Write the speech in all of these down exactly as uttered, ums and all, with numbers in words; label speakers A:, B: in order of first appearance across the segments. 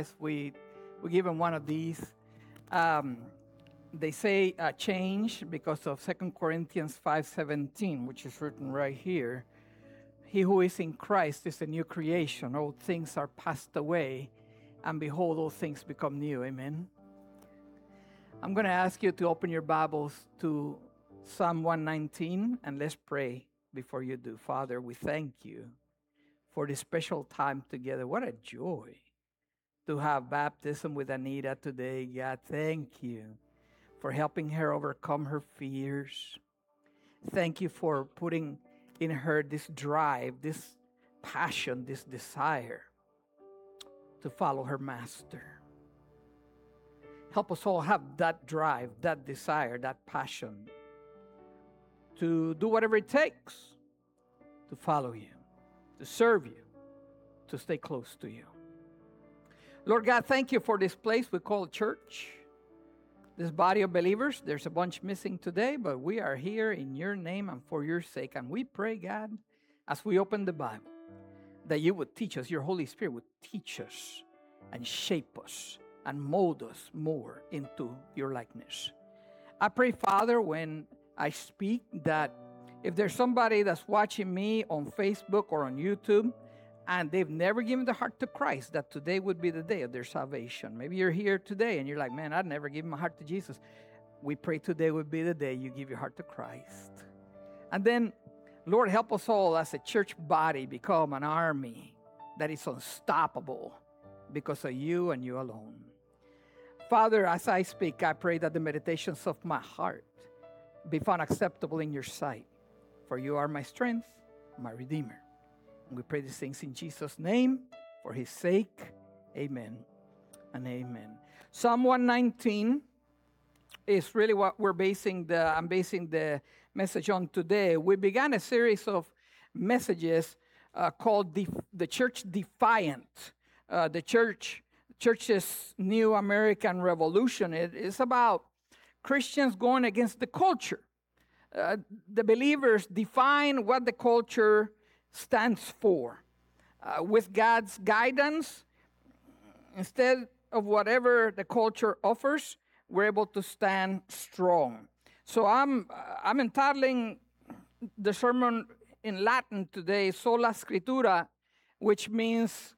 A: guys, we we give them one of these. Um, they say uh, change because of Second Corinthians five seventeen, which is written right here. He who is in Christ is a new creation. Old things are passed away, and behold, all things become new. Amen. I'm going to ask you to open your Bibles to Psalm one nineteen, and let's pray before you do. Father, we thank you for this special time together. What a joy to have baptism with Anita today. God, thank you for helping her overcome her fears. Thank you for putting in her this drive, this passion, this desire to follow her master. Help us all have that drive, that desire, that passion to do whatever it takes to follow you, to serve you, to stay close to you. Lord God, thank you for this place we call church, this body of believers. There's a bunch missing today, but we are here in your name and for your sake. And we pray, God, as we open the Bible, that you would teach us, your Holy Spirit would teach us and shape us and mold us more into your likeness. I pray, Father, when I speak, that if there's somebody that's watching me on Facebook or on YouTube and they've never given their heart to Christ, that today would be the day of their salvation. Maybe you're here today and you're like, man, I'd never given my heart to Jesus. We pray today would be the day you give your heart to Christ. And then, Lord, help us all as a church body become an army that is unstoppable because of you and you alone. Father, as I speak, I pray that the meditations of my heart be found acceptable in your sight. For you are my strength, my Redeemer. And we pray these things in Jesus' name, for his sake. Amen and amen. Psalm one nineteen is really what we're basing the, I'm basing the message on today. We began a series of messages uh, called the, the Church Defiant. Uh, the church, church's new American Revolution. It is about Christians going against the culture. Uh, the believers define what the culture stands for. Uh, with God's guidance, instead of whatever the culture offers, we're able to stand strong. So I'm I'm entitling the sermon in Latin today, Sola Scriptura, which means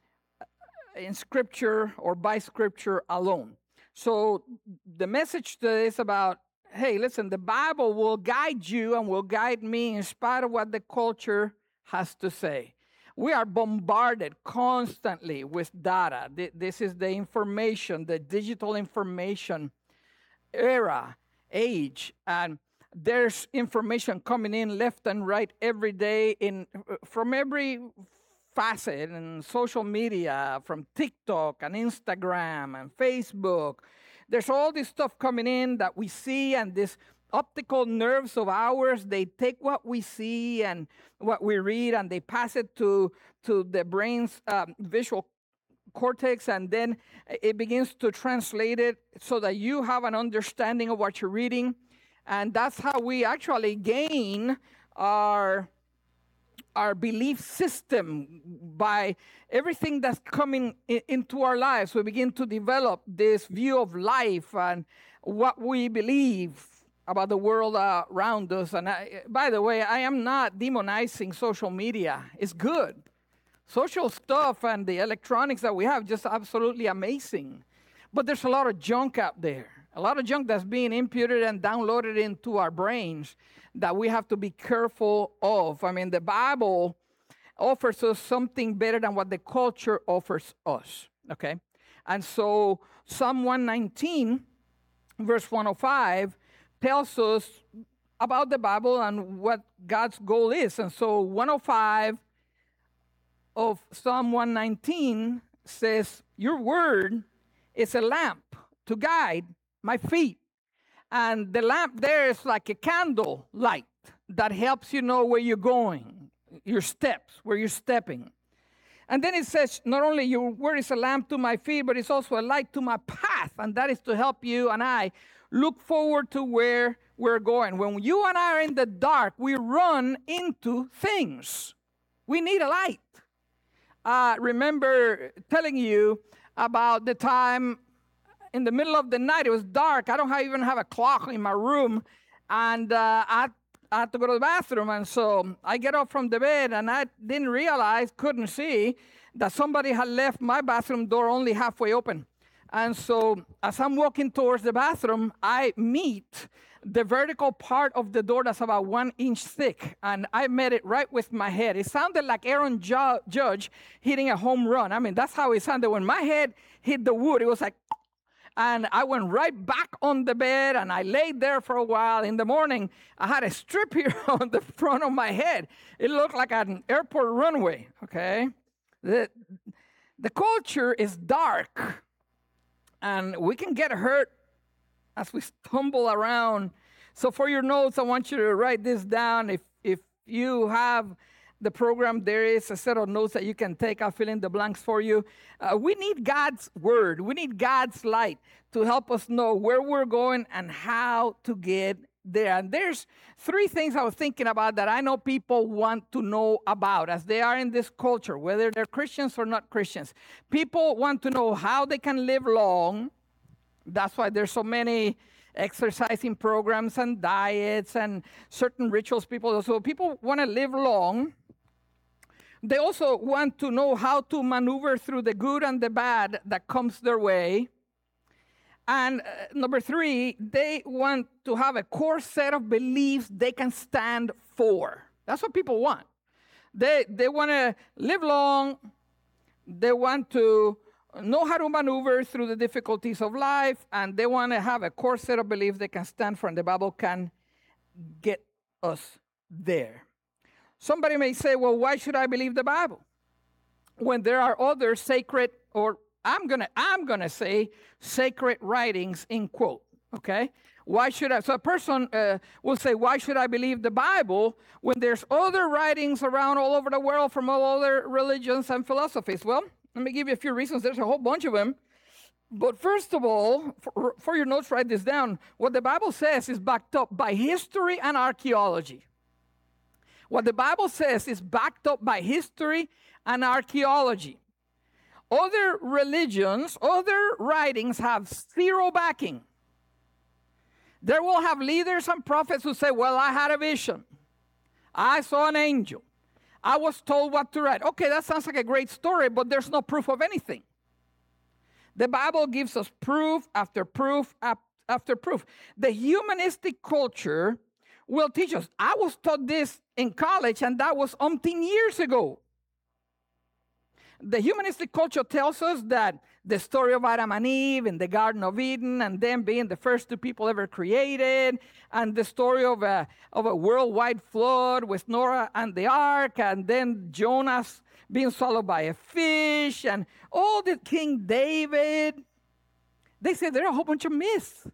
A: in Scripture or by Scripture alone. So the message today is about, hey, listen, the Bible will guide you and will guide me in spite of what the culture has to say. We are bombarded constantly with data. This is the information, the digital information era, age, and there's information coming in left and right every day in from every facet and social media, from TikTok and Instagram and Facebook. There's all this stuff coming in that we see, and this optical nerves of ours, they take what we see and what we read and they pass it to, to the brain's um, visual cortex, and then it begins to translate it so that you have an understanding of what you're reading. And that's how we actually gain our our belief system. By everything that's coming in, into our lives, we begin to develop this view of life and what we believe about the world uh, around us. And I, by the way, I am not demonizing social media. It's good. Social stuff and the electronics that we have, just absolutely amazing. But there's a lot of junk out there. A lot of junk that's being imputed and downloaded into our brains that we have to be careful of. I mean, the Bible offers us something better than what the culture offers us, okay? And so Psalm one nineteen, verse one oh five, tells us about the Bible and what God's goal is. And so one oh five of Psalm one nineteen says, your word is a lamp to guide my feet. And the lamp there is like a candle light that helps you know where you're going, your steps, where you're stepping. And then it says, not only your word is a lamp to my feet, but it's also a light to my path. And that is to help you and I look forward to where we're going. When you and I are in the dark, we run into things. We need a light. I uh, remember telling you about the time in the middle of the night. It was dark. I don't have, even have a clock in my room. And uh, I, I had to go to the bathroom. And so I get up from the bed, and I didn't realize, couldn't see, that somebody had left my bathroom door only halfway open. And so as I'm walking towards the bathroom, I meet the vertical part of the door that's about one inch thick. And I met it right with my head. It sounded like Aaron Ju- Judge hitting a home run. I mean, that's how it sounded. When my head hit the wood, it was like, and I went right back on the bed, and I laid there for a while. In the morning, I had a strip here on the front of my head. It looked like an airport runway, okay? The, the culture is dark, and we can get hurt as we stumble around. So for your notes, I want you to write this down. If, if you have the program, there is a set of notes that you can take. I'll fill in the blanks for you. Uh, we need God's word. We need God's light to help us know where we're going and how to get there. And there's three things I was thinking about that I know people want to know about as they are in this culture, whether they're Christians or not Christians. People want to know how they can live long. That's why there's so many exercising programs and diets and certain rituals. People, so people want to live long. They also want to know how to maneuver through the good and the bad that comes their way. And uh, number three, they want to have a core set of beliefs they can stand for. That's what people want. They, they want to live long. They want to know how to maneuver through the difficulties of life, and they want to have a core set of beliefs they can stand for, and the Bible can get us there. Somebody may say, well, why should I believe the Bible when there are other sacred, or I'm gonna I'm gonna say sacred writings in quote, okay? Why should I? So a person uh, will say, why should I believe the Bible when there's other writings around all over the world from all other religions and philosophies? Well, let me give you a few reasons. There's a whole bunch of them. But first of all, for, for your notes, write this down. What the Bible says is backed up by history and archaeology. What the Bible says is backed up by history and archaeology. Other religions, other writings have zero backing. There will have leaders and prophets who say, well, I had a vision. I saw an angel. I was told what to write. Okay, that sounds like a great story, but there's no proof of anything. The Bible gives us proof after proof after proof. The humanistic culture will teach us. I was taught this in college, and that was umpteen years ago. The humanistic culture tells us that the story of Adam and Eve in the Garden of Eden, and them being the first two people ever created, and the story of a, of a worldwide flood with Noah and the ark, and then Jonas being swallowed by a fish, and all the King David. They say there are a whole bunch of myths.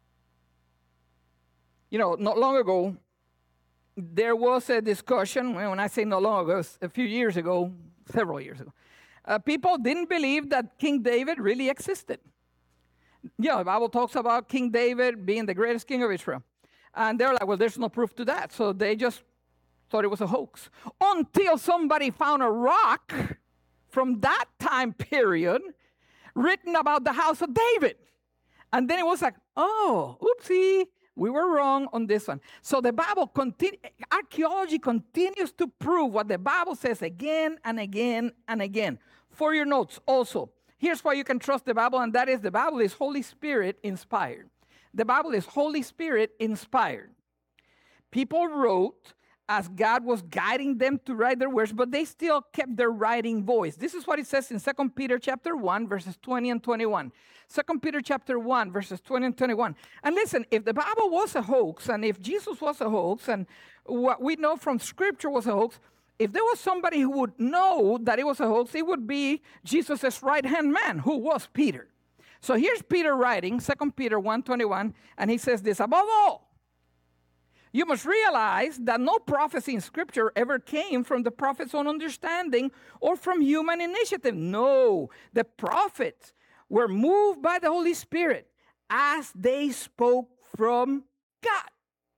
A: You know, not long ago, there was a discussion. When I say not long ago, it was a few years ago, several years ago. Uh, people didn't believe that King David really existed. You know, the Bible talks about King David being the greatest king of Israel. And they're like, well, there's no proof to that. So they just thought it was a hoax. Until somebody found a rock from that time period written about the house of David. And then it was like, oh, oopsie, we were wrong on this one. So the Bible, continu- archaeology continues to prove what the Bible says again and again and again. For your notes also, here's why you can trust the Bible, and that is the Bible is Holy Spirit inspired. The Bible is Holy Spirit inspired. People wrote as God was guiding them to write their words, but they still kept their writing voice. This is what it says in Second Peter chapter one, verses twenty and twenty-one. Second Peter chapter one, verses twenty and twenty-one. And listen, if the Bible was a hoax, and if Jesus was a hoax, and what we know from Scripture was a hoax, if there was somebody who would know that it was a hoax, it would be Jesus' right-hand man, who was Peter. So here's Peter writing, Second Peter one, twenty-one, and he says this, above all, you must realize that no prophecy in Scripture ever came from the prophet's own understanding or from human initiative. No, the prophets were moved by the Holy Spirit as they spoke from God.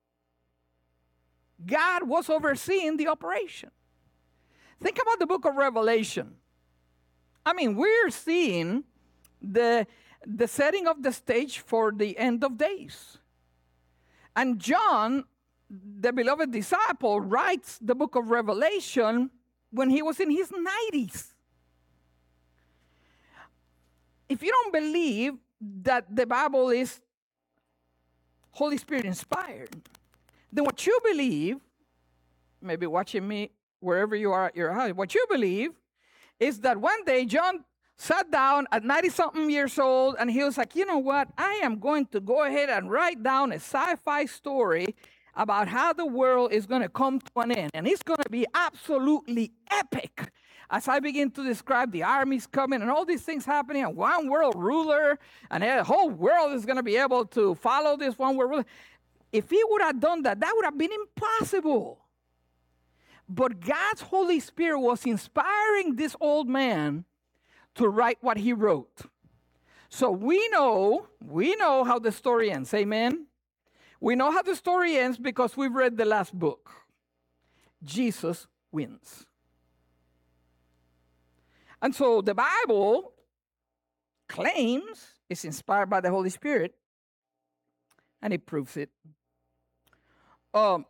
A: God was overseeing the operation. Think about the book of Revelation. I mean, we're seeing the, the setting of the stage for the end of days. And John, the beloved disciple, writes the book of Revelation when he was in his nineties. If you don't believe that the Bible is Holy Spirit inspired, then what you believe, maybe watching me wherever you are at your house, what you believe is that one day John sat down at ninety-something years old and he was like, you know what, I am going to go ahead and write down a sci-fi story about how the world is going to come to an end. And it's going to be absolutely epic. As I begin to describe the armies coming and all these things happening, and one world ruler, and the whole world is going to be able to follow this one world ruler. If he would have done that, that would have been impossible. But God's Holy Spirit was inspiring this old man to write what he wrote. So we know, we know how the story ends. Amen? We know how the story ends because we've read the last book. Jesus wins. And so the Bible claims it's inspired by the Holy Spirit, and it proves it. Um,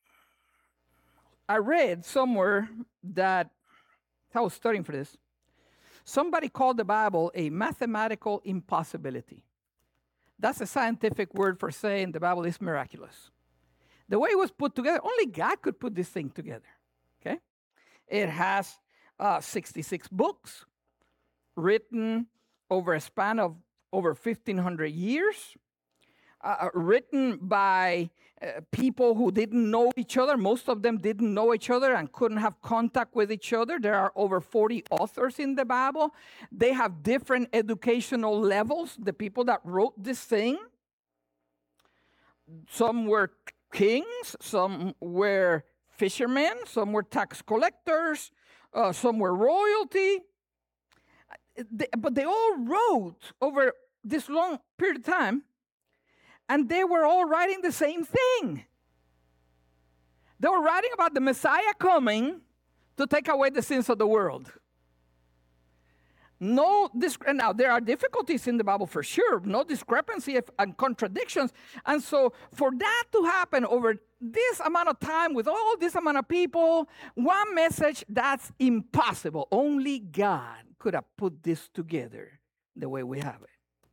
A: I read somewhere that, I was studying for this, somebody called the Bible a mathematical impossibility. That's a scientific word for saying the Bible is miraculous. The way it was put together, only God could put this thing together. Okay? It has uh, sixty-six books written over a span of over fifteen hundred years, uh, written by uh, people who didn't know each other. Most of them didn't know each other and couldn't have contact with each other. There are over forty authors in the Bible. They have different educational levels, the people that wrote this thing. Some were kings, some were fishermen, some were tax collectors, uh, some were royalty. They, but they all wrote over this long period of time, and they were all writing the same thing. They were writing about the Messiah coming to take away the sins of the world. No, this, now there are difficulties in the Bible for sure, no discrepancy and contradictions. And so for that to happen over this amount of time with all this amount of people, one message, that's impossible. Only God could have put this together the way we have it.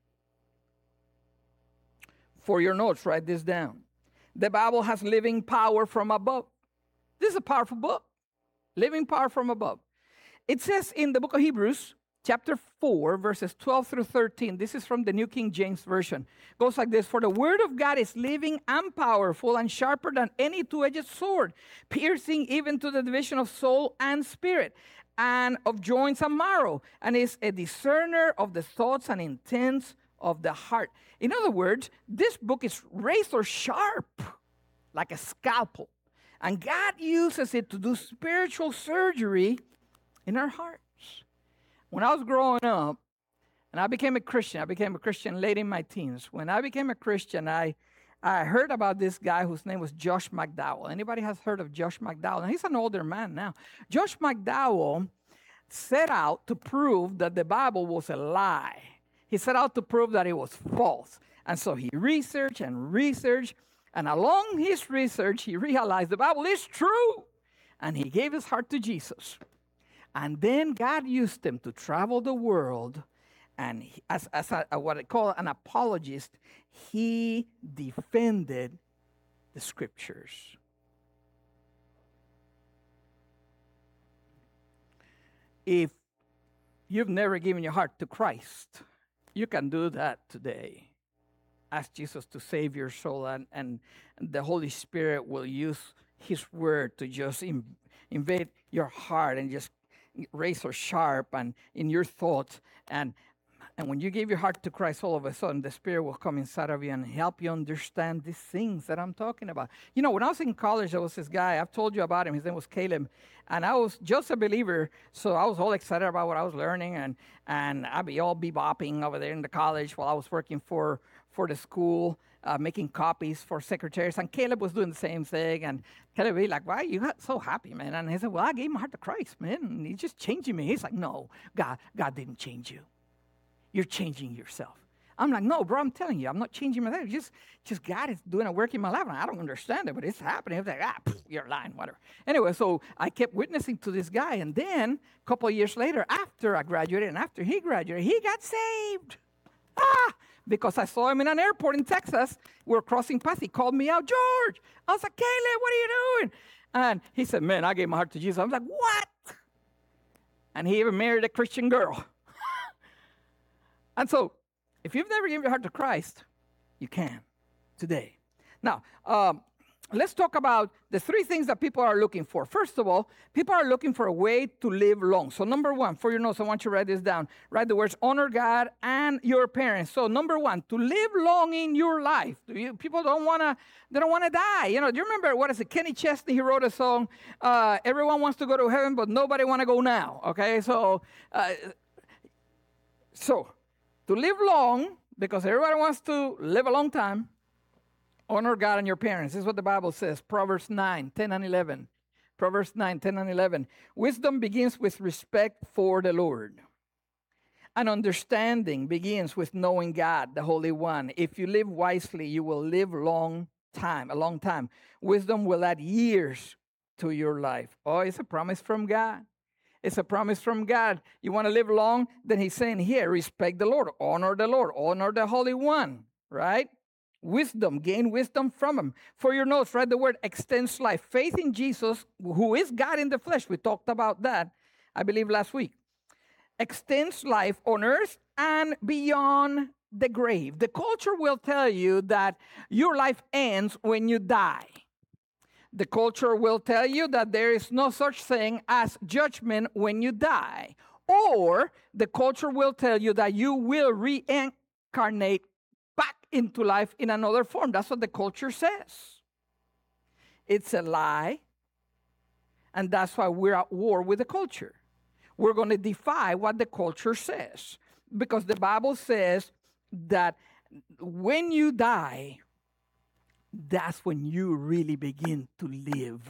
A: For your notes, write this down. The Bible has living power from above. This is a powerful book. Living power from above. It says in the book of Hebrews, chapter four, verses twelve through thirteen. This is from the New King James Version. It goes like this. For the word of God is living and powerful and sharper than any two-edged sword, piercing even to the division of soul and spirit, and of joints and marrow, and is a discerner of the thoughts and intents of the heart. In other words, this book is razor sharp, like a scalpel. And God uses it to do spiritual surgery in our hearts. When I was growing up, and I became a Christian, I became a Christian late in my teens. When I became a Christian, I, I heard about this guy whose name was Josh McDowell. Anybody has heard of Josh McDowell? Now, he's an older man now. Josh McDowell set out to prove that the Bible was a lie. He set out to prove that it was false. And so he researched and researched, and along his research, he realized the Bible is true. And he gave his heart to Jesus. And then God used him to travel the world, and he, as, as a, a, what I call an apologist, he defended the scriptures. If you've never given your heart to Christ, you can do that today. Ask Jesus to save your soul, and, and the Holy Spirit will use his word to just in, invade your heart and just razor sharp and in your thoughts. And, and when you give your heart to Christ, all of a sudden the Spirit will come inside of you and help you understand these things that I'm talking about. You know, when I was in college, there was this guy, I've told you about him, his name was Caleb, and I was just a believer, so I was all excited about what I was learning, and, and I'd be all bebopping over there in the college while I was working for, for the school, uh, making copies for secretaries, and Caleb was doing the same thing, and Caleb would be like, why are you so happy, man? And he said, well, I gave my heart to Christ, man, and he's just changing me. He's like, no, God, God didn't change you. you're changing yourself. I'm like, no, bro, I'm telling you, I'm not changing my life. Just, just God is doing a work in my life, and I don't understand it, but it's happening. I'm like, ah, pff, you're lying, whatever. Anyway, so I kept witnessing to this guy, and then a couple of years later, after I graduated and after he graduated, he got saved. Ah, because I saw him in an airport in Texas. We were crossing paths. He called me out, George. I was like, Caleb, what are you doing? And he said, man, I gave my heart to Jesus. I was like, what? And he even married a Christian girl. And so, if you've never given your heart to Christ, you can today. Now, um, let's talk about the three things that people are looking for. First of all, people are looking for a way to live long. So number one, for your notes, I want you to write this down. Write the words, honor God and your parents. So number one, to live long in your life. You, people don't want to, they don't want to die. You know, do you remember, what is it, Kenny Chesney, he wrote a song, uh, everyone wants to go to heaven, but nobody want to go now. Okay, so, uh, so, to live long, because everybody wants to live a long time, honor God and your parents. This is what the Bible says, Proverbs nine, ten and eleven. Proverbs nine, ten and eleven. Wisdom begins with respect for the Lord. And understanding begins with knowing God, the Holy One. If you live wisely, you will live long time, a long time. Wisdom will add years to your life. Oh, it's a promise from God. It's a promise from God. You want to live long? Then he's saying here, respect the Lord, honor the Lord, honor the Holy One, right? Wisdom, gain wisdom from him. For your notes, write the word extends life. Faith in Jesus, who is God in the flesh. We talked about that, I believe, last week. Extends life on earth and beyond the grave. The culture will tell you that your life ends when you die. The culture will tell you that there is no such thing as judgment when you die. Or the culture will tell you that you will reincarnate back into life in another form. That's what the culture says. It's a lie. And that's why we're at war with the culture. We're going to defy what the culture says. Because the Bible says that when you die, that's when you really begin to live.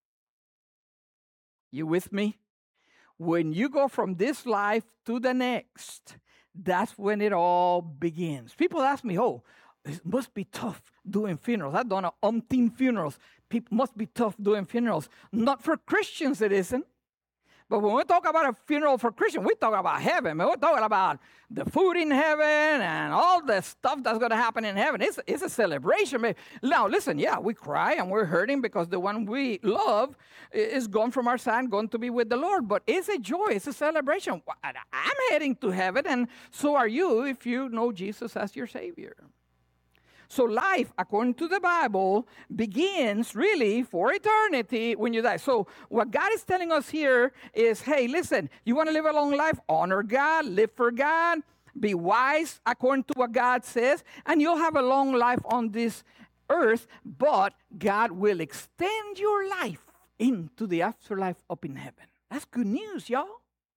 A: You with me? When you go from this life to the next, that's when it all begins. People ask me, oh, it must be tough doing funerals. I've done umpteen funerals. People must be tough doing funerals. Not for Christians, it isn't. But when we talk about a funeral for Christians, we talk about heaven. We're talking about the food in heaven and all the stuff that's going to happen in heaven. It's, it's a celebration. Now, listen, yeah, we cry and we're hurting because the one we love is gone from our side, going to be with the Lord. But it's a joy. It's a celebration. I'm heading to heaven, and so are you if you know Jesus as your Savior. So life, according to the Bible, begins really for eternity when you die. So what God is telling us here is, hey, listen, you want to live a long life? Honor God, live for God, be wise according to what God says, and you'll have a long life on this earth, but God will extend your life into the afterlife up in heaven. That's good news, y'all.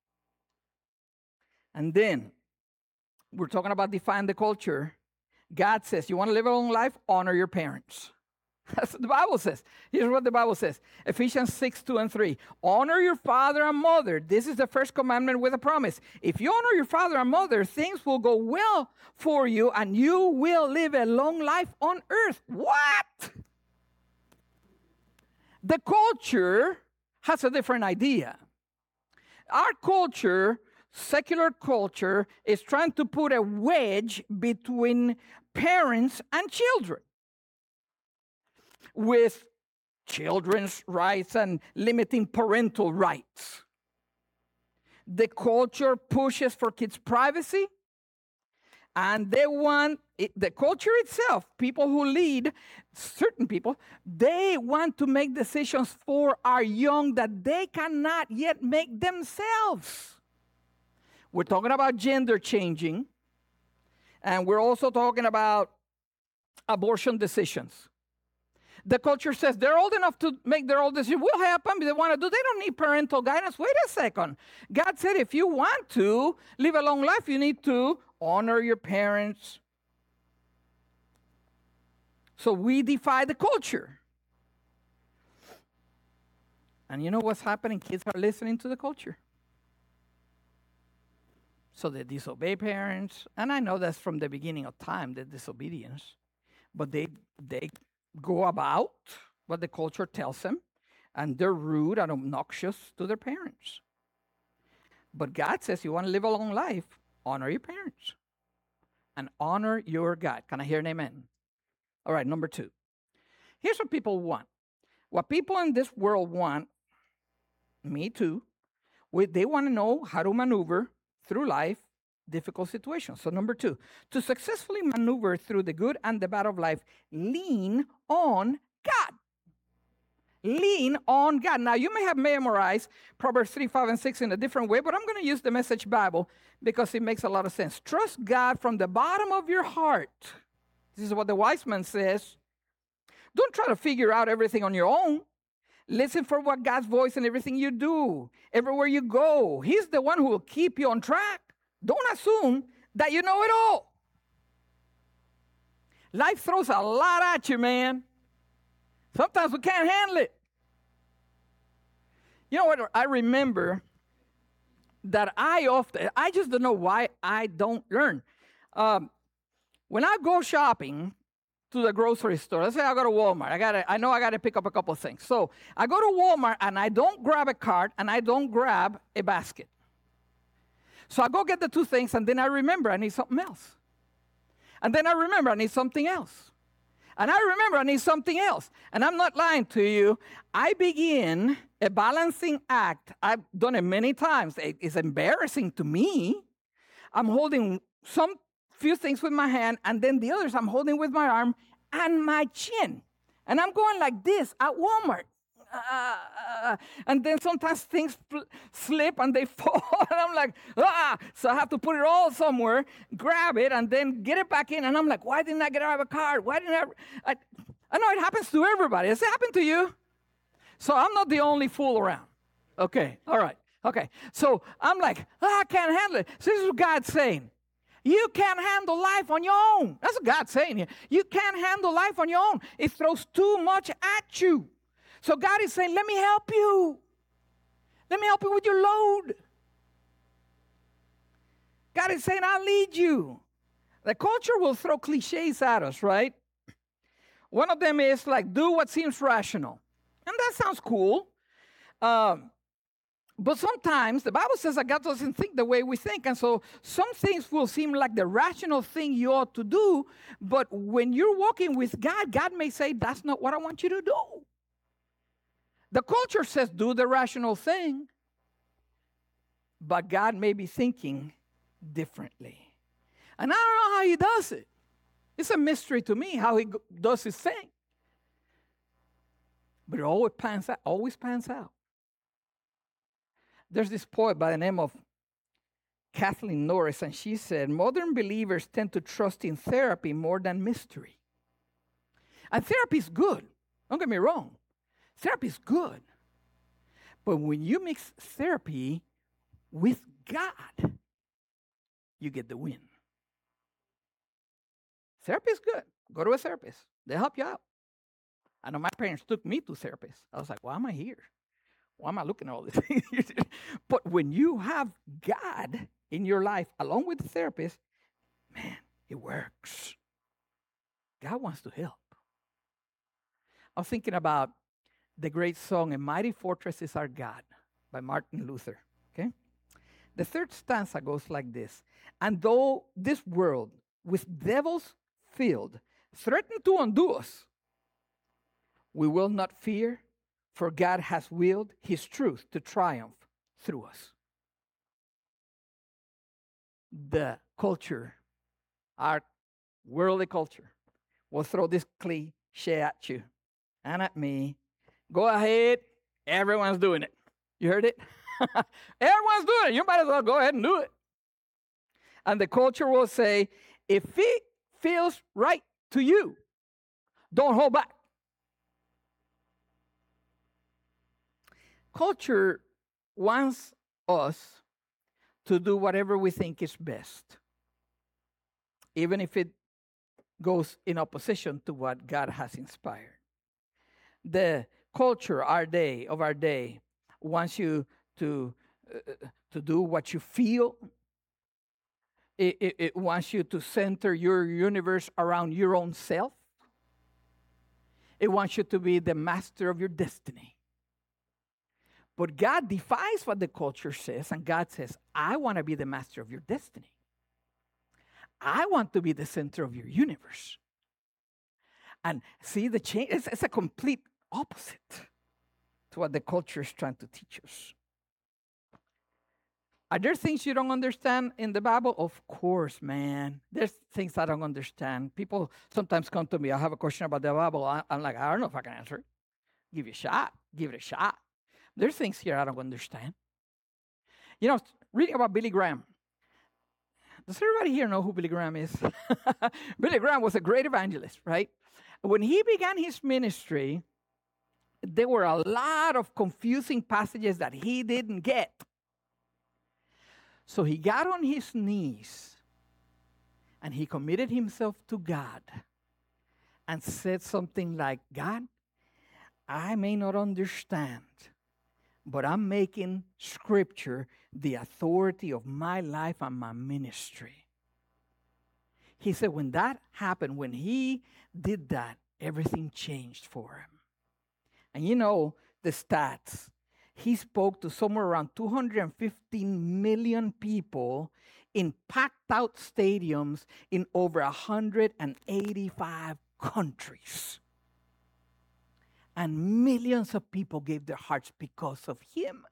A: And then we're talking about defying the culture. God says, you want to live a long life? Honor your parents. That's what the Bible says. Here's what the Bible says. Ephesians six, two and three. Honor your father and mother. This is the first commandment with a promise. If you honor your father and mother, things will go well for you and you will live a long life on earth. What? The culture has a different idea. Our culture, secular culture, is trying to put a wedge between parents and children with children's rights and limiting parental rights. The culture pushes for kids' privacy, and they want, it, the culture itself, people who lead, certain people, they want to make decisions for our young that they cannot yet make themselves. We're talking about gender changing, and we're also talking about abortion decisions. The culture says they're old enough to make their own decisions. Will happen, they want to do. They don't need parental guidance. Wait a second. God said if you want to live a long life, you need to honor your parents. So we defy the culture. And you know what's happening? Kids are listening to the culture. So they disobey parents. And I know that's from the beginning of time, the disobedience. But they they go about what the culture tells them, and they're rude and obnoxious to their parents. But God says, you want to live a long life, honor your parents and honor your God. Can I hear an amen? All right, number two. Here's what people want. What people in this world want, me too, we, they want to know how to maneuver through life, difficult situations. So number two, to successfully maneuver through the good and the bad of life, lean on God. Lean on God. Now, you may have memorized Proverbs three, five, and six in a different way, but I'm going to use the Message Bible because it makes a lot of sense. Trust God from the bottom of your heart. This is what the wise man says. Don't try to figure out everything on your own. Listen for what God's voice in everything you do, everywhere you go. He's the one who will keep you on track. Don't assume that you know it all. Life throws a lot at you, man. Sometimes we can't handle it. You know what? I remember that I often, I just don't know why I don't learn. Um, when I go shopping to the grocery store, let's say I go to Walmart. I gotta, I know I got to pick up a couple of things. So I go to Walmart and I don't grab a cart and I don't grab a basket. So I go get the two things and then I remember I need something else. And then I remember I need something else. And I remember I need something else. And I'm not lying to you. I begin a balancing act. I've done it many times. It's embarrassing to me. I'm holding some few things with my hand, and then the others I'm holding with my arm and my chin. And I'm going like this at Walmart. Uh, and then sometimes things fl- slip and they fall, and I'm like, ah! So I have to put it all somewhere, grab it, and then get it back in. And I'm like, why didn't I get out of a cart? Why didn't I? I, I know it happens to everybody. Does it happen to you? So I'm not the only fool around. Okay, all right, okay. So I'm like, ah, I can't handle it. So this is what God's saying. You can't handle life on your own. That's what God's saying here. You can't handle life on your own. It throws too much at you. So God is saying, let me help you. Let me help you with your load. God is saying, I'll lead you. The culture will throw cliches at us, right? One of them is like, do what seems rational. And that sounds cool. Um, but sometimes the Bible says that God doesn't think the way we think. And so some things will seem like the rational thing you ought to do. But when you're walking with God, God may say, that's not what I want you to do. The culture says, do the rational thing, but God may be thinking differently. And I don't know how he does it. It's a mystery to me how he does his thing. But it always pans out. Always pans out. There's this poet by the name of Kathleen Norris, and she said, modern believers tend to trust in therapy more than mystery. And therapy is good. Don't get me wrong. Therapy is good. But when you mix therapy with God, you get the win. Therapy is good. Go to a therapist. They'll help you out. I know my parents took me to therapists. I was like, why am I here? Why am I looking at all this? But when you have God in your life along with the therapist, man, it works. God wants to help. I was thinking about the great song, A Mighty Fortress is Our God, by Martin Luther, okay? The third stanza goes like this. And though this world with devils filled threaten to undo us, we will not fear, for God has willed his truth to triumph through us. The culture, our worldly culture, will throw this cliche at you and at me. Go ahead. Everyone's doing it. You heard it? Everyone's doing it. You might as well go ahead and do it. And the culture will say, if it feels right to you, don't hold back. Culture wants us to do whatever we think is best, even if it goes in opposition to what God has inspired. The culture, our day, of our day, wants you to, uh, to do what you feel, It, it, it wants you to center your universe around your own self. It wants you to be the master of your destiny. But God defies what the culture says, and God says, I want to be the master of your destiny. I want to be the center of your universe. And see the change? It's, it's a complete opposite to what the culture is trying to teach us. Are there things you don't understand in the Bible? Of course, man. There's things I don't understand. People sometimes come to me, I have a question about the Bible. I, I'm like, I don't know if I can answer it. Give it a shot. Give it a shot. There's things here I don't understand. You know, reading about Billy Graham. Does everybody here know who Billy Graham is? Billy Graham was a great evangelist, right? When he began his ministry, there were a lot of confusing passages that he didn't get. So he got on his knees and he committed himself to God and said something like, God, I may not understand, but I'm making Scripture the authority of my life and my ministry. He said when that happened, when he did that, everything changed for him. And you know the stats. He spoke to somewhere around two hundred fifteen million people in packed out stadiums in over one hundred eighty-five countries. And millions of people gave their hearts because of him.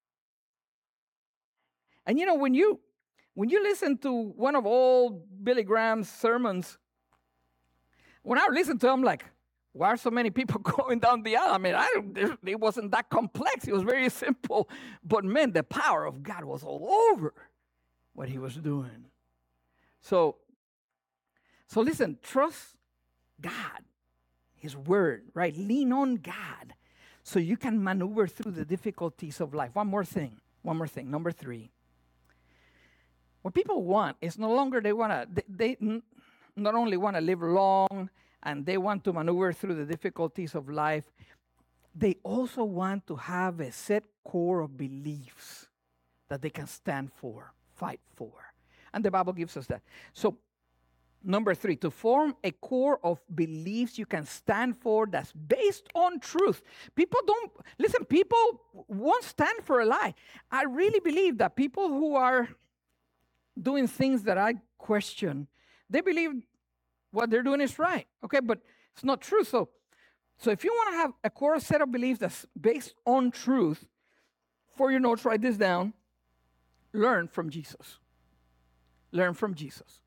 A: And you know, when you when you listen to one of old Billy Graham's sermons, when I listen to him, like, why are so many people going down the aisle? I mean, I don't, it wasn't that complex. It was very simple. But man, the power of God was all over what he was doing. So, so listen, trust God, his word, right? Lean on God so you can maneuver through the difficulties of life. One more thing, one more thing, number three. What people want is no longer they want to, they, they not only want to live long, and they want to maneuver through the difficulties of life, they also want to have a set core of beliefs that they can stand for, fight for. And the Bible gives us that. So, number three, to form a core of beliefs you can stand for that's based on truth. People don't, listen, people won't stand for a lie. I really believe that people who are doing things that I question, they believe what they're doing is right, okay? But it's not true. So, so if you want to have a core set of beliefs that's based on truth, for your notes, write this down. Learn from Jesus. Learn from Jesus.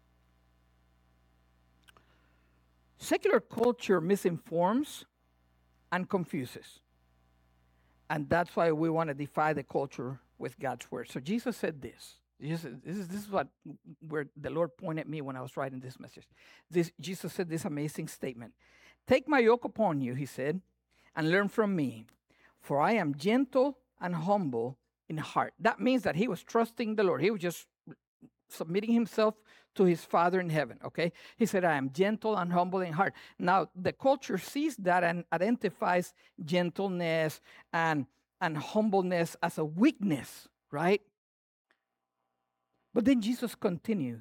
A: Secular culture misinforms and confuses. And that's why we want to defy the culture with God's word. So Jesus said this. This is, this is what where the Lord pointed me when I was writing this message. This, Jesus said this amazing statement. Take my yoke upon you, he said, and learn from me, for I am gentle and humble in heart. That means that he was trusting the Lord. He was just submitting himself to his Father in heaven, okay? He said, I am gentle and humble in heart. Now, the culture sees that and identifies gentleness and, and humbleness as a weakness, right? But then Jesus continues.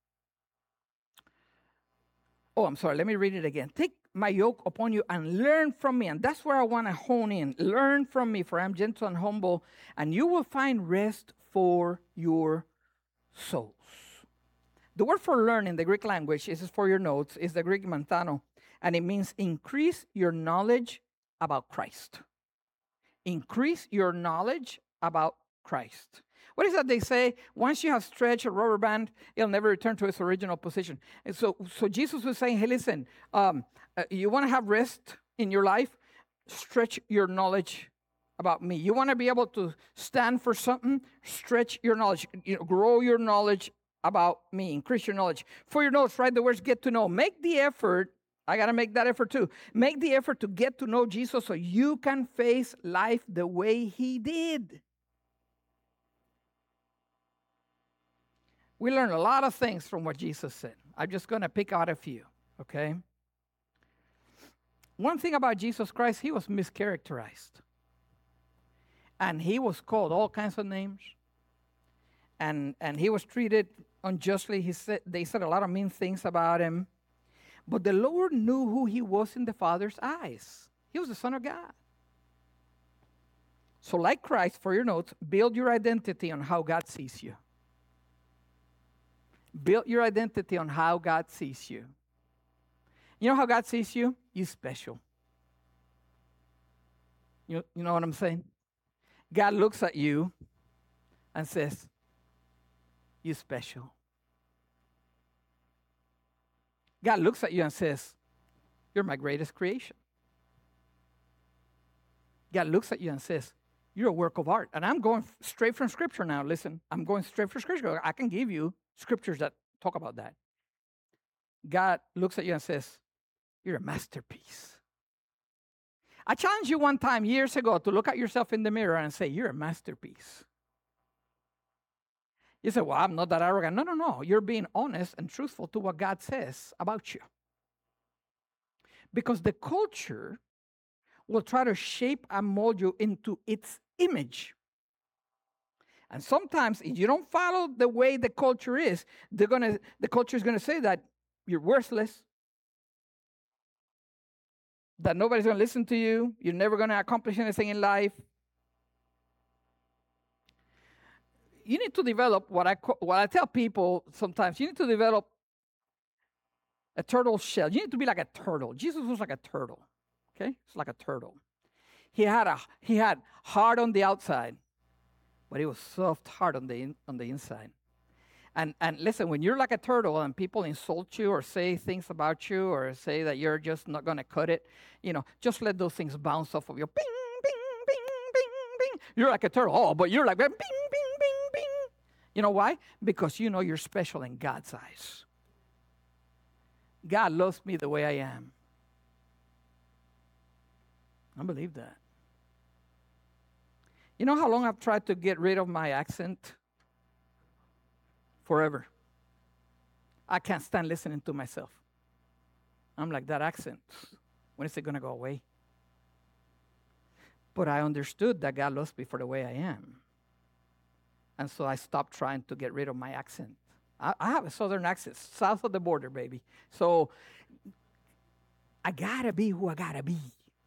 A: Oh, I'm sorry. Let me read it again. Take my yoke upon you and learn from me. And that's where I want to hone in. Learn from me, for I am gentle and humble, and you will find rest for your souls. The word for learn in the Greek language, this is for your notes, is the Greek mantano, and it means increase your knowledge about Christ. Increase your knowledge about Christ. What is that they say? Once you have stretched a rubber band, it'll never return to its original position. And so, so Jesus was saying, hey, listen, um, uh, you want to have rest in your life? Stretch your knowledge about me. You want to be able to stand for something? Stretch your knowledge. You know, grow your knowledge about me. Increase your knowledge. For your notes, write the words get to know. Make the effort. I got to make that effort too. Make the effort to get to know Jesus so you can face life the way he did. We learn a lot of things from what Jesus said. I'm just going to pick out a few, okay? One thing about Jesus Christ, he was mischaracterized. And he was called all kinds of names. And, and he was treated unjustly. He said, they said a lot of mean things about him. But the Lord knew who he was in the Father's eyes. He was the Son of God. So like Christ, for your notes, build your identity on how God sees you. Build your identity on how God sees you. You know how God sees you? You're special. You, you know what I'm saying? God looks at you and says, you're special. God looks at you and says, you're my greatest creation. God looks at you and says, you're a work of art. And I'm going straight from Scripture now. Listen, I'm going straight from Scripture. I can give you scriptures that talk about that. God looks at you and says, you're a masterpiece. I challenged you one time years ago to look at yourself in the mirror and say, you're a masterpiece. You say, well, I'm not that arrogant. No, no, no. You're being honest and truthful to what God says about you. Because the culture will try to shape and mold you into its image. And sometimes if you don't follow the way the culture is, they're gonna the culture is gonna say that you're worthless, that nobody's gonna listen to you, you're never gonna accomplish anything in life. You need to develop what I call, what I tell people sometimes. You need to develop a turtle shell. You need to be like a turtle. Jesus was like a turtle. Okay, it's like a turtle. He had a he had hard on the outside, but he was soft hard on the in, on the inside. And and listen, when you're like a turtle and people insult you or say things about you or say that you're just not gonna cut it, you know, just let those things bounce off of you. Bing, bing, bing, bing, bing. You're like a turtle. Oh, but you're like bing, bing, bing, bing. You know why? Because you know you're special in God's eyes. God loves me the way I am. I believe that. You know how long I've tried to get rid of my accent? Forever. I can't stand listening to myself. I'm like, that accent, when is it going to go away? But I understood that God loves me for the way I am. And so I stopped trying to get rid of my accent. I, I have a southern accent, south of the border, baby. So I got to be who I got to be.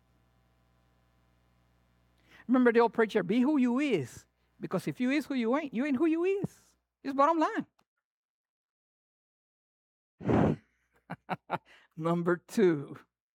A: Remember the old preacher, be who you is. Because if you is who you ain't, you ain't who you is. It's bottom line. Number two.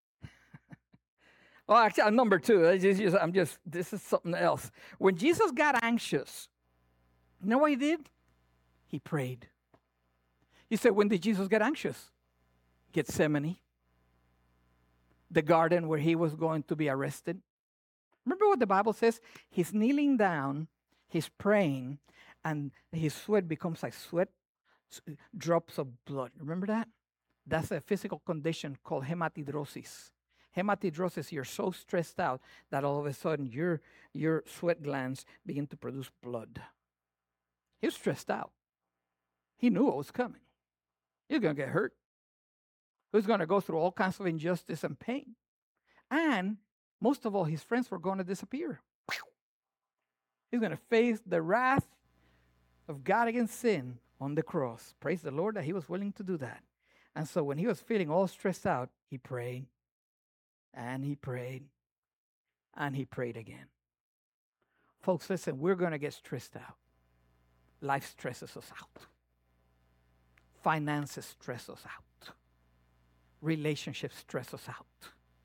A: Oh, actually, number two. I just, I'm just, this is something else. When Jesus got anxious, you know what he did? He prayed. You said, when did Jesus get anxious? Gethsemane. The garden where he was going to be arrested. Remember what the Bible says? He's kneeling down, he's praying, and his sweat becomes like sweat drops of blood. Remember that? That's a physical condition called hematidrosis. Hematidrosis, you're so stressed out that all of a sudden your, your sweat glands begin to produce blood. He was stressed out. He knew what was coming. He was going to get hurt. He was going to go through all kinds of injustice and pain. And most of all, his friends were going to disappear. He's going to face the wrath of God against sin on the cross. Praise the Lord that he was willing to do that. And so when he was feeling all stressed out, he prayed, and he prayed, and he prayed again. Folks, listen, we're going to get stressed out. Life stresses us out. Finances stress us out. Relationships stress us out.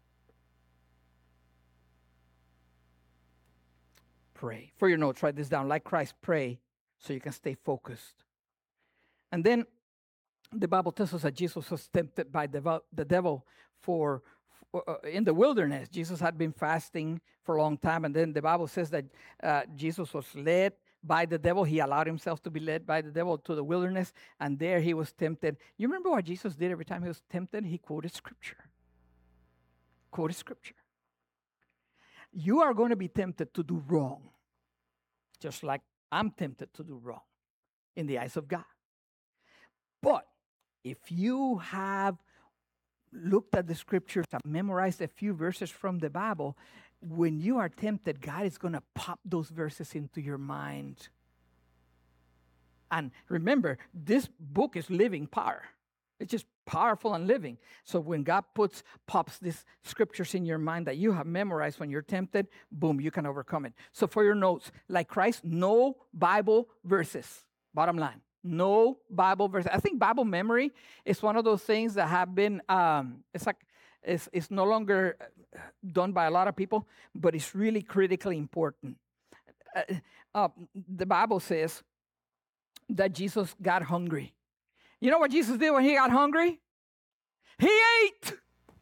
A: Pray. For your notes, write this down. Like Christ, pray so you can stay focused. And then the Bible tells us that Jesus was tempted by the, the devil for, for uh, in the wilderness. Jesus had been fasting for a long time, and then the Bible says that uh, Jesus was led by the devil. He allowed himself to be led by the devil to the wilderness, and there he was tempted. You remember what Jesus did every time he was tempted? He quoted Scripture. Quoted Scripture. You are going to be tempted to do wrong, just like I'm tempted to do wrong in the eyes of God. But if you have looked at the Scriptures and memorized a few verses from the Bible, when you are tempted, God is going to pop those verses into your mind. And remember, this book is living power. It's just powerful and living. So when God puts, pops these scriptures in your mind that you have memorized when you're tempted, boom, you can overcome it. So for your notes, like Christ, no Bible verses. Bottom line, no Bible verses. I think Bible memory is one of those things that have been, um, it's like, it's, it's no longer done by a lot of people, but it's really critically important. Uh, uh, the Bible says that Jesus got hungry. You know what Jesus did when he got hungry? He ate.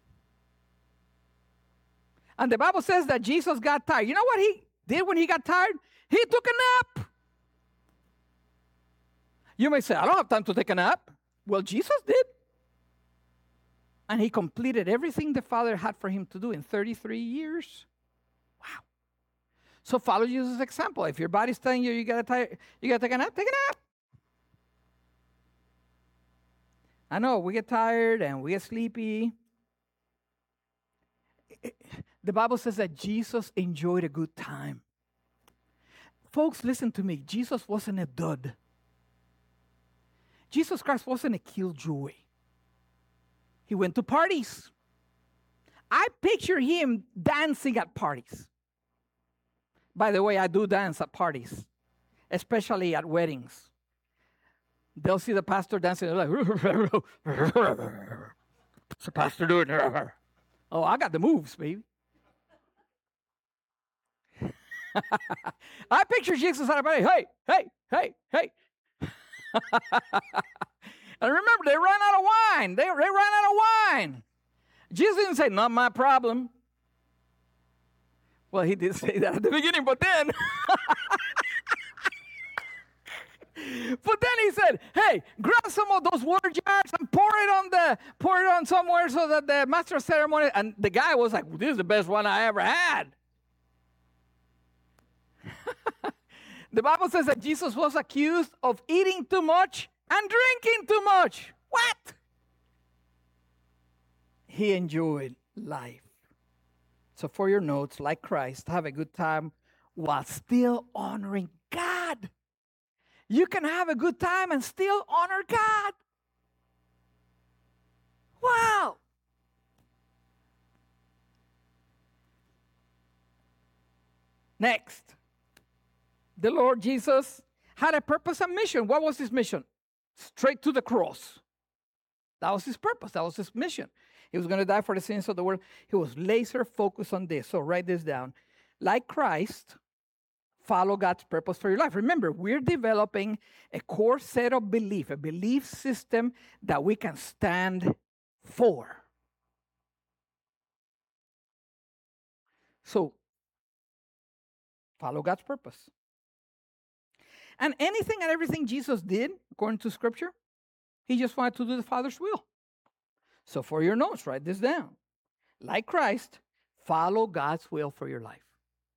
A: And the Bible says that Jesus got tired. You know what he did when he got tired? He took a nap. You may say, I don't have time to take a nap. Well, Jesus did. And he completed everything the Father had for him to do in thirty-three years. Wow. So follow Jesus' example. If your body's telling you you gotta tire, you gotta take a nap, take a nap. I know we get tired and we get sleepy. The Bible says that Jesus enjoyed a good time. Folks, listen to me. Jesus wasn't a dud. Jesus Christ wasn't a killjoy. He went to parties. I picture him dancing at parties. By the way, I do dance at parties, especially at weddings. They'll see the pastor dancing. They're like, what's the pastor doing? Oh, I got the moves, baby. I picture Jesus at a party. Hey, hey, hey, hey. And remember, they ran out of wine. They, they ran out of wine. Jesus didn't say, not my problem. Well, he did say that at the beginning, but then... But then he said, hey, grab some of those water jars and pour it on the pour it on somewhere so that the master of ceremony, and the guy was like, this is the best one I ever had. The Bible says that Jesus was accused of eating too much and drinking too much. What? He enjoyed life. So for your notes, like Christ, have a good time while still honoring God. You can have a good time and still honor God. Wow. Next, the Lord Jesus had a purpose and mission. What was his mission? Straight to the cross. That was his purpose. That was his mission. He was going to die for the sins of the world. He was laser focused on this. So write this down. Like Christ, follow God's purpose for your life. Remember, we're developing a core set of belief, a belief system that we can stand for. So, follow God's purpose. And anything and everything Jesus did, according to Scripture, he just wanted to do the Father's will. So for your notes, write this down. Like Christ, follow God's will for your life.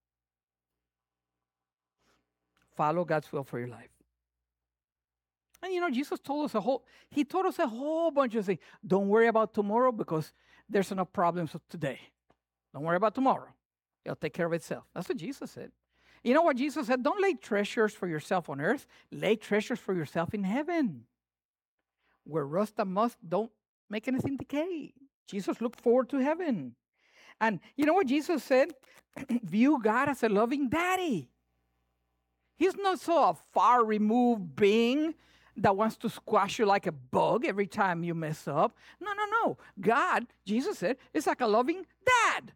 A: Follow God's will for your life. And you know, Jesus told us a whole, he told us a whole bunch of things. Don't worry about tomorrow because there's enough problems today. Don't worry about tomorrow. It'll take care of itself. That's what Jesus said. You know what Jesus said? Don't lay treasures for yourself on earth. Lay treasures for yourself in heaven, where rust and rust don't make anything decay. Jesus looked forward to heaven. And you know what Jesus said? View God as a loving daddy. He's not so a far removed being that wants to squash you like a bug every time you mess up. No, no, no. God, Jesus said, is like a loving dad.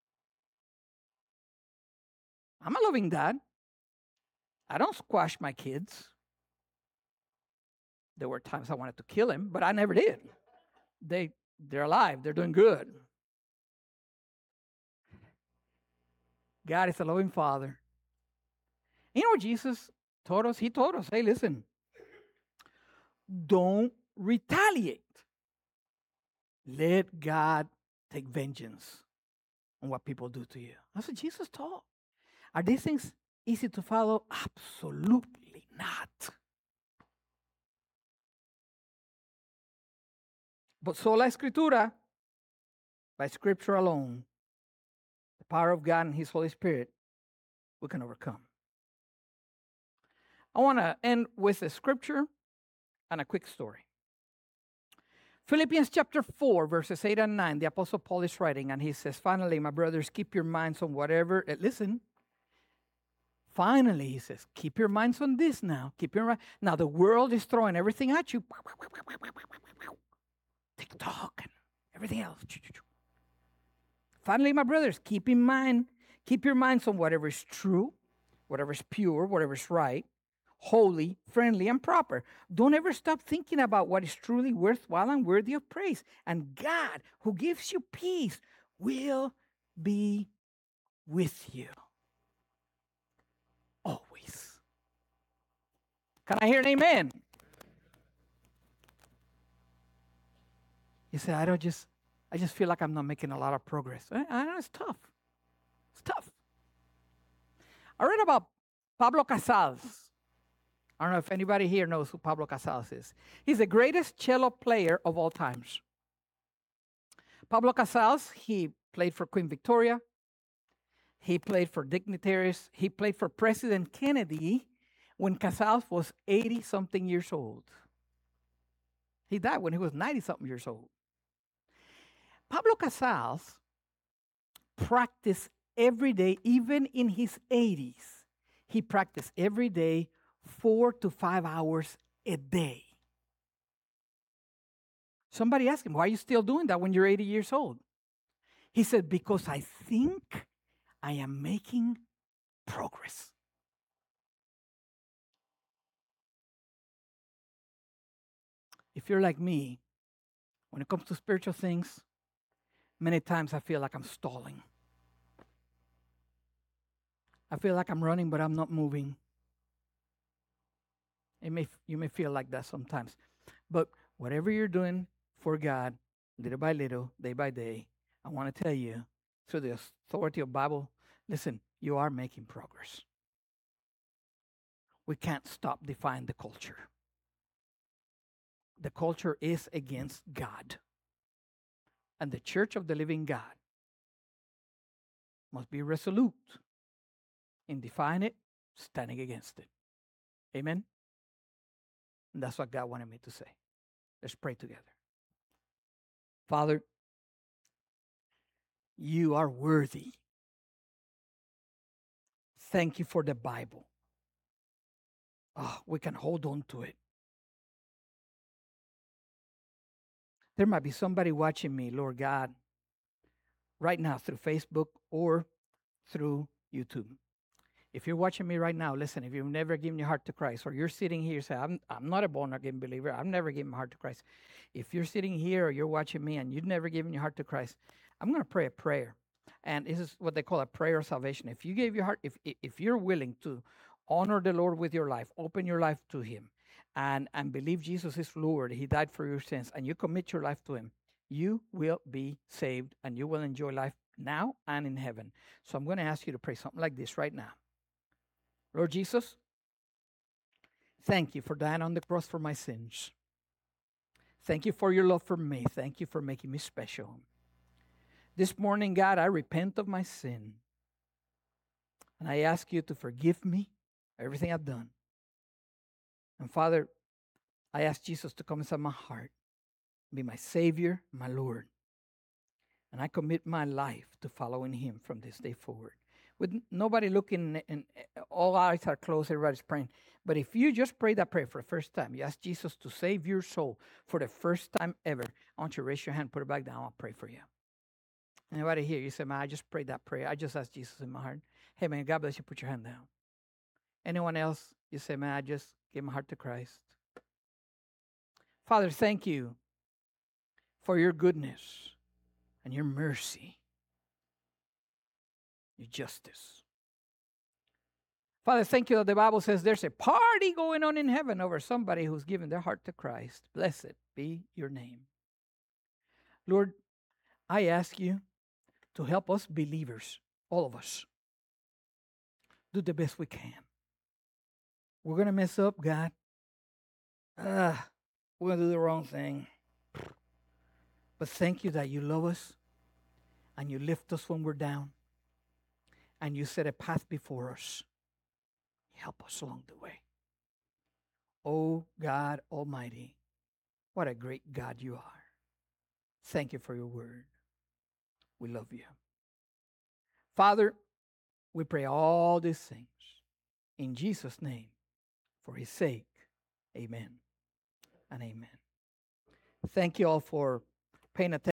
A: I'm a loving dad. I don't squash my kids. There were times I wanted to kill him, but I never did. They, they're alive. They're doing good. God is a loving father. You know what Jesus taught us? He taught us, hey, listen, don't retaliate. Let God take vengeance on what people do to you. That's what Jesus taught. Are these things easy to follow? Absolutely not. But sola escritura, by Scripture alone, the power of God and His Holy Spirit, we can overcome. I want to end with a scripture and a quick story. Philippians chapter four, verses eight and nine, the Apostle Paul is writing, and he says, finally, my brothers, keep your minds on whatever, uh, listen, finally, he says, keep your minds on this now. Keep your mind. Now, the world is throwing everything at you. TikTok and everything else. Finally, my brothers, keep in mind, keep your minds on whatever is true, whatever is pure, whatever is right, holy, friendly, and proper. Don't ever stop thinking about what is truly worthwhile and worthy of praise. And God, who gives you peace, will be with you always. Can I hear an amen? You say, I don't just, I just feel like I'm not making a lot of progress. I, I know it's tough. It's tough. I read about Pablo Casals. I don't know if anybody here knows who Pablo Casals is. He's the greatest cello player of all times. Pablo Casals, he played for Queen Victoria. He played for dignitaries. He played for President Kennedy when Casals was eighty-something years old. He died when he was ninety-something years old. Pablo Casals practiced every day, even in his eighties. He practiced every day, four to five hours a day. Somebody asked him, why are you still doing that when you're eighty years old? He said, because I think I am making progress. If you're like me, when it comes to spiritual things, many times I feel like I'm stalling. I feel like I'm running, but I'm not moving. It may, you may feel like that sometimes. But whatever you're doing for God, little by little, day by day, I want to tell you, through the authority of Bible, listen, you are making progress. We can't stop defying the culture. The culture is against God. And the church of the living God must be resolute in defying it, standing against it. Amen? And that's what God wanted me to say. Let's pray together. Father, you are worthy. Thank you for the Bible. Oh, we can hold on to it. There might be somebody watching me, Lord God, right now through Facebook or through YouTube. If you're watching me right now, listen, if you've never given your heart to Christ, or you're sitting here, say, I'm, I'm not a born-again believer. I've never given my heart to Christ. If you're sitting here or you're watching me and you've never given your heart to Christ, I'm going to pray a prayer. And this is what they call a prayer of salvation. If you gave your heart, if if you're willing to honor the Lord with your life, open your life to Him, and, and believe Jesus is Lord, He died for your sins, and you commit your life to Him, you will be saved, and you will enjoy life now and in heaven. So I'm going to ask you to pray something like this right now. Lord Jesus, thank you for dying on the cross for my sins. Thank you for your love for me. Thank you for making me special. This morning, God, I repent of my sin. And I ask you to forgive me for everything I've done. And Father, I ask Jesus to come inside my heart, be my Savior, my Lord. And I commit my life to following Him from this day forward. With nobody looking, and all eyes are closed, everybody's praying. But if you just pray that prayer for the first time, you ask Jesus to save your soul for the first time ever, I want you to raise your hand, put it back down, I'll pray for you. Anybody here, you say, man, I just prayed that prayer. I just asked Jesus in my heart. Hey, man, God bless you, put your hand down. Anyone else, you say, man, I just gave my heart to Christ. Father, thank you for your goodness and your mercy, your justice. Father, thank you that the Bible says there's a party going on in heaven over somebody who's given their heart to Christ. Blessed be your name. Lord, I ask you to help us believers, all of us, do the best we can. We're going to mess up, God. Uh, we're going to do the wrong thing. But thank you that you love us and you lift us when we're down and you set a path before us. Help us along the way. Oh God Almighty, what a great God you are. Thank you for your word. We love you. Father, we pray all these things in Jesus' name, for his sake. Amen and amen. Thank you all for paying attention.